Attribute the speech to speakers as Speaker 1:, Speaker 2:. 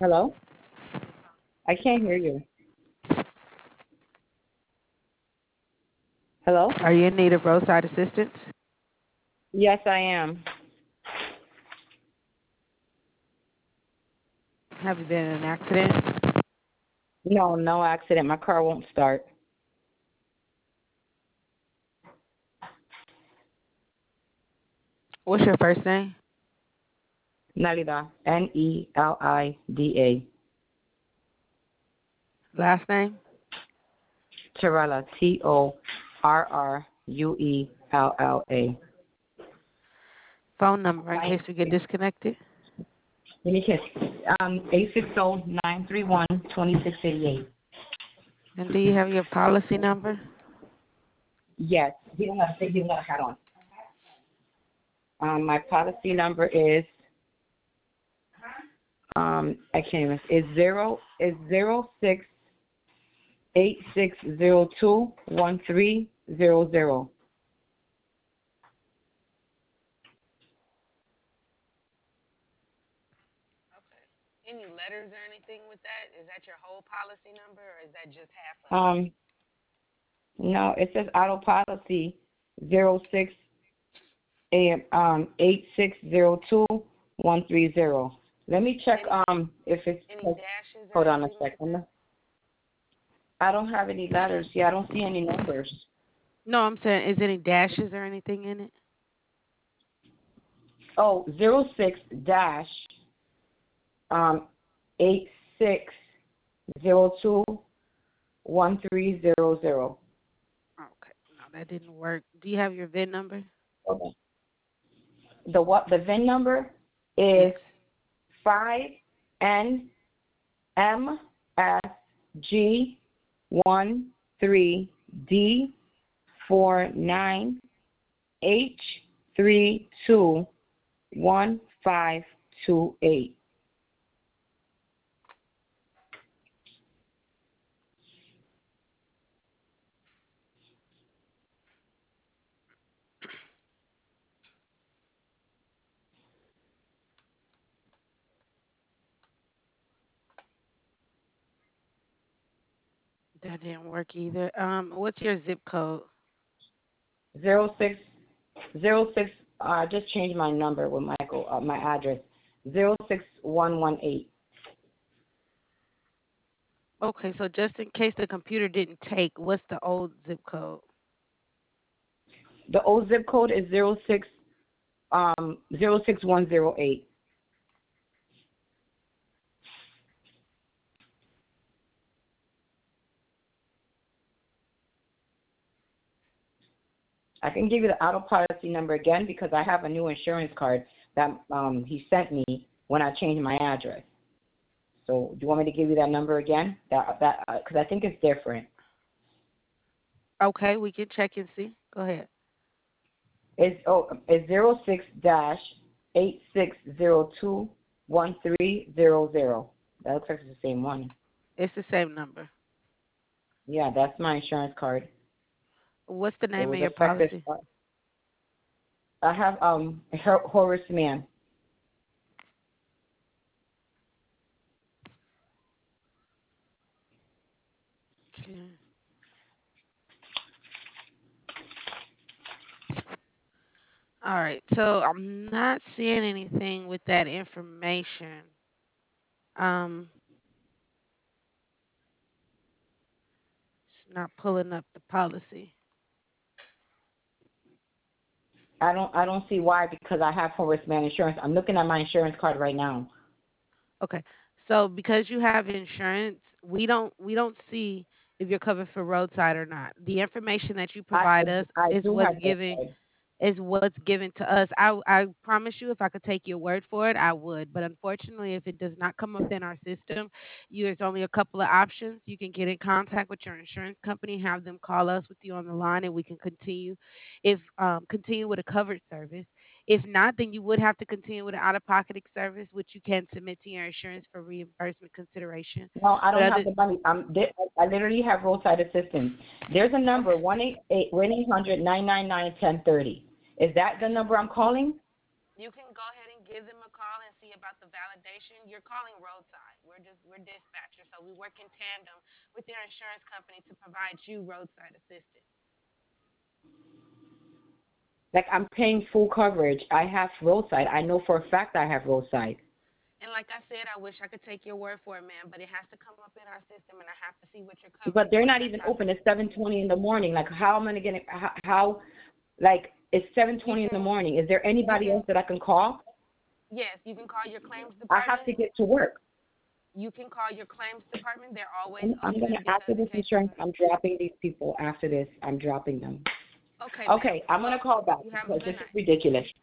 Speaker 1: Hello? I can't hear you. Hello?
Speaker 2: Are you in need of roadside assistance?
Speaker 1: Yes, I am.
Speaker 2: Have you been in an accident?
Speaker 1: No, no accident. My car won't start.
Speaker 2: What's your first name?
Speaker 1: Nalida. Nelida.
Speaker 2: Last name?
Speaker 1: Torruella. Torruella.
Speaker 2: Phone number in case we get disconnected?
Speaker 1: Let me check. 860-931-2688.
Speaker 2: And do you have your policy number?
Speaker 1: Yes. He don't have a hat on. My policy number is I can't even. Is 0686021300.
Speaker 2: Any letters or anything with that? Is that your whole policy number or is that just half of it?
Speaker 1: Um, no, it says auto policy 06 8602-130. Let me check if it's
Speaker 2: Any dashes or
Speaker 1: hold on a
Speaker 2: anything like
Speaker 1: second.
Speaker 2: that?
Speaker 1: I don't have any letters. Yeah, I don't see any numbers.
Speaker 2: No, I'm saying, is any dashes or anything in it?
Speaker 1: Oh, 06 dash 8602-1300.
Speaker 2: Okay, no, that didn't work. Do you have your VIN number?
Speaker 1: Okay. The VIN number is
Speaker 2: Yes.
Speaker 1: 5NMSG13D49H321528.
Speaker 2: That didn't work either. What's your zip code?
Speaker 1: 0606. I just changed my number with Michael. My address 06118.
Speaker 2: Okay, so just in case the computer didn't take, what's the old zip code?
Speaker 1: The old zip code is 06108. I can give you the auto policy number again because I have a new insurance card that he sent me when I changed my address. So do you want me to give you that number again? That because I think it's different.
Speaker 2: Okay, we can check and see. Go ahead.
Speaker 1: It's 06 dash 8602-1300. That looks like it's the same one.
Speaker 2: It's the same number.
Speaker 1: Yeah, that's my insurance card.
Speaker 2: What's the
Speaker 1: It
Speaker 2: name of
Speaker 1: was
Speaker 2: your
Speaker 1: effective.
Speaker 2: policy?
Speaker 1: I have Horace Mann.
Speaker 2: Okay. All right. So I'm not seeing anything with that information. Um, it's not pulling up the policy.
Speaker 1: I don't see why because I have Horace Mann insurance. I'm looking at my insurance card right now.
Speaker 2: Okay. So because you have insurance, we don't see if you're covered for roadside or not. The information that you provide us
Speaker 1: I
Speaker 2: is
Speaker 1: do
Speaker 2: what's
Speaker 1: have that
Speaker 2: given
Speaker 1: card.
Speaker 2: is what's given to us. I promise you, if I could take your word for it, I would. But unfortunately, if it does not come up in our system, there's only a couple of options. You can get in contact with your insurance company, have them call us with you on the line, and we can continue with a covered service. If not, then you would have to continue with an out-of-pocket service, which you can submit to your insurance for reimbursement consideration.
Speaker 1: No, I
Speaker 2: But
Speaker 1: don't have
Speaker 2: other
Speaker 1: the money. I literally have roadside assistance. There's a number
Speaker 2: okay.
Speaker 1: 1-800-999-1030. Is that the number I'm calling?
Speaker 2: You can go ahead and give them a call and see about the validation. You're calling roadside. We're we're dispatchers, so we work in tandem with your insurance company to provide you roadside assistance.
Speaker 1: Like I'm paying full coverage. I have roadside. I know for a fact I have roadside.
Speaker 2: And like I said, I wish I could take your word for it, ma'am, but it has to come up in our system, and I have to see what you're
Speaker 1: But
Speaker 2: covered
Speaker 1: they're
Speaker 2: for.
Speaker 1: not even open. It's 7:20 in the morning. Like how am I gonna get? How like it's 7:20 in the morning. Is there anybody else that I can call?
Speaker 2: Yes, you can call your claims
Speaker 1: I have
Speaker 2: department.
Speaker 1: to get to work.
Speaker 2: You can call your claims department. They're always
Speaker 1: I'm
Speaker 2: open
Speaker 1: gonna after
Speaker 2: because in
Speaker 1: this
Speaker 2: case.
Speaker 1: insurance, I'm dropping these people. After this, I'm dropping them.
Speaker 2: Okay, ma'am.
Speaker 1: Okay, I'm gonna call back
Speaker 2: You have a
Speaker 1: because
Speaker 2: good
Speaker 1: this is
Speaker 2: night.
Speaker 1: ridiculous.